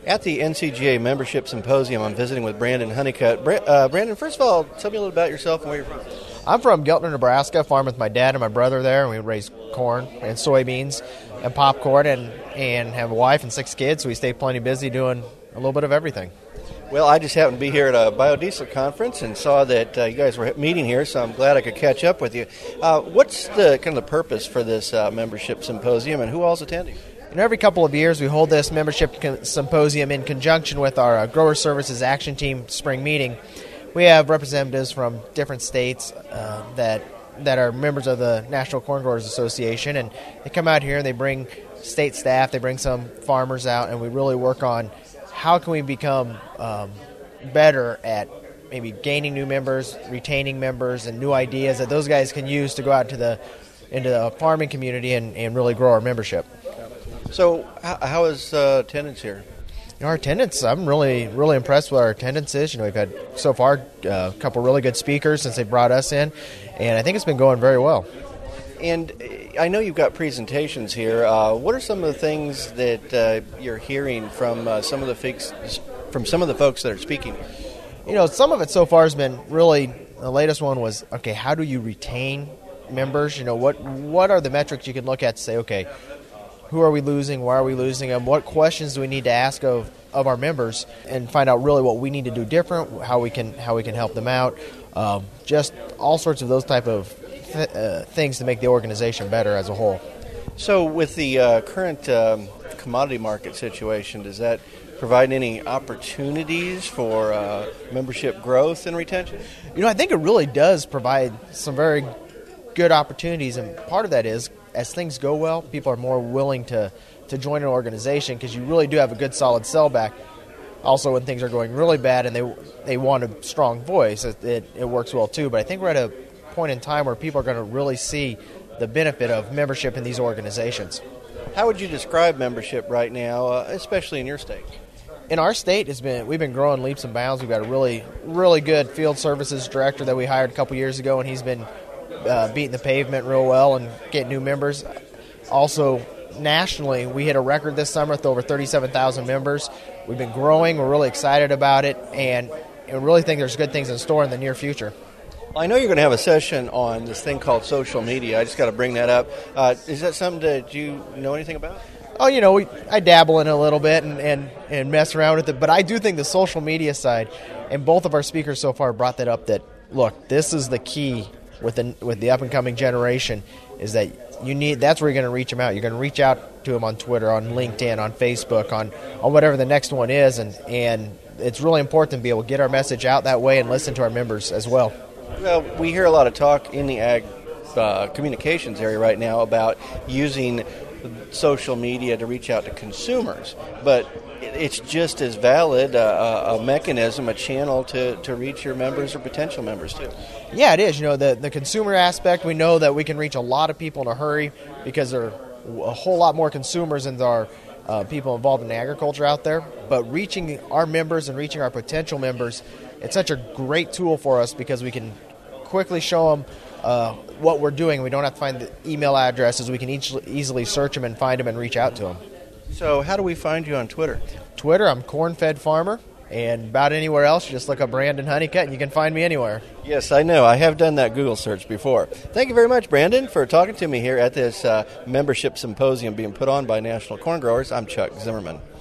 At the NCGA Membership Symposium, I'm visiting with Brandon Honeycutt. Brandon, first of all, tell me a little about yourself and where you're from. I'm from Geltner, Nebraska. Farm with my dad and my brother there, and we raise corn and soybeans and popcorn and have a wife and 6 kids, so we stay plenty busy doing a little bit of everything. Well, I just happened to be here at a biodiesel conference and saw that you guys were meeting here, so I'm glad I could catch up with you. What's the kind of the purpose for this membership symposium, and who all's attending? Every couple of years, we hold this membership symposium in conjunction with our Grower Services Action Team spring meeting. We have representatives from different states that are members of the National Corn Growers Association, and they come out here and they bring state staff, they bring some farmers out, and we really work on how can we become better at maybe gaining new members, retaining members, and new ideas that those guys can use to go out into the farming community and really grow our membership. So how is attendance here? Our attendance, I'm really impressed with our attendances. We've had so far a couple really good speakers since they brought us in, and I think it's been going very well. And I know you've got presentations here. What are some of the things that you're hearing from some of the folks that are speaking here? Some of it so far has been really. The latest one was, okay, how do you retain members? What are the metrics you can look at to say, okay, who are we losing? Why are we losing them? What questions do we need to ask of our members, and find out really what we need to do different, how we can help them out, just all sorts of those type of things to make the organization better as a whole. So with the current commodity market situation, does that provide any opportunities for membership growth and retention? I think it really does provide some very good opportunities, and part of that is, as things go well, people are more willing to join an organization because you really do have a good, solid sellback. Also, when things are going really bad and they want a strong voice, it works well too. But I think we're at a point in time where people are going to really see the benefit of membership in these organizations. How would you describe membership right now, especially in your state? In our state, we've been growing leaps and bounds. We've got a really, really good field services director that we hired a couple years ago, and he's been beating the pavement real well and getting new members. Also, nationally, we hit a record this summer with over 37,000 members. We've been growing. We're really excited about it, and I really think there's good things in store in the near future. Well, I know you're going to have a session on this thing called social media. I just got to bring that up. Is that something that you know anything about? Oh, I dabble in it a little bit and mess around with it, but I do think the social media side, and both of our speakers so far brought that up, that, look, this is the key with the up-and-coming generation, is that that's where you're going to reach them out. You're going to reach out to them on Twitter, on LinkedIn, on Facebook, on whatever the next one is, and it's really important to be able to get our message out that way and listen to our members as well. Well, we hear a lot of talk in the ag communications area right now about using social media to reach out to consumers, but it's just as valid a mechanism, a channel to reach your members or potential members too. Yeah, it is. The consumer aspect, we know that we can reach a lot of people in a hurry because there are a whole lot more consumers than there are people involved in agriculture out there. But reaching our members and reaching our potential members, it's such a great tool for us because we can quickly show them what we're doing. We don't have to find the email addresses. We can easily search them and find them and reach out to them. So how do we find you on Twitter? Twitter, I'm Corn-Fed Farmer, and about anywhere else, you just look up Brandon Honeycutt, and you can find me anywhere. Yes, I know. I have done that Google search before. Thank you very much, Brandon, for talking to me here at this membership symposium being put on by National Corn Growers. I'm Chuck Zimmerman.